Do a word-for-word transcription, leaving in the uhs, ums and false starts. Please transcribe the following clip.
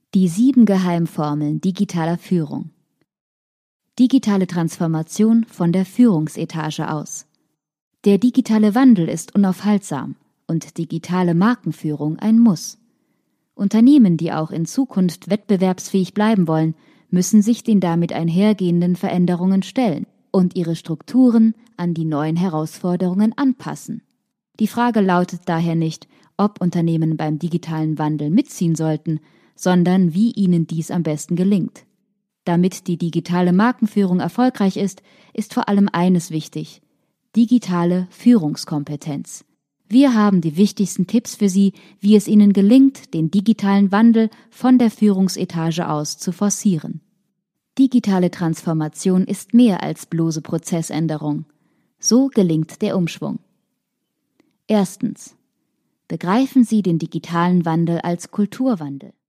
Die sieben Geheimformeln digitaler Führung. Digitale Transformation von der Führungsetage aus. Der digitale Wandel ist unaufhaltsam und digitale Markenführung ein Muss. Unternehmen, die auch in Zukunft wettbewerbsfähig bleiben wollen, müssen sich den damit einhergehenden Veränderungen stellen und ihre Strukturen an die neuen Herausforderungen anpassen. Die Frage lautet daher nicht, ob Unternehmen beim digitalen Wandel mitziehen sollten, sondern wie ihnen dies am besten gelingt. Damit die digitale Markenführung erfolgreich ist, ist vor allem eines wichtig: digitale Führungskompetenz. Wir haben die wichtigsten Tipps für Sie, wie es Ihnen gelingt, den digitalen Wandel von der Führungsetage aus zu forcieren. Digitale Transformation ist mehr als bloße Prozessänderung. So gelingt der Umschwung. Erstens. Begreifen Sie den digitalen Wandel als Kulturwandel.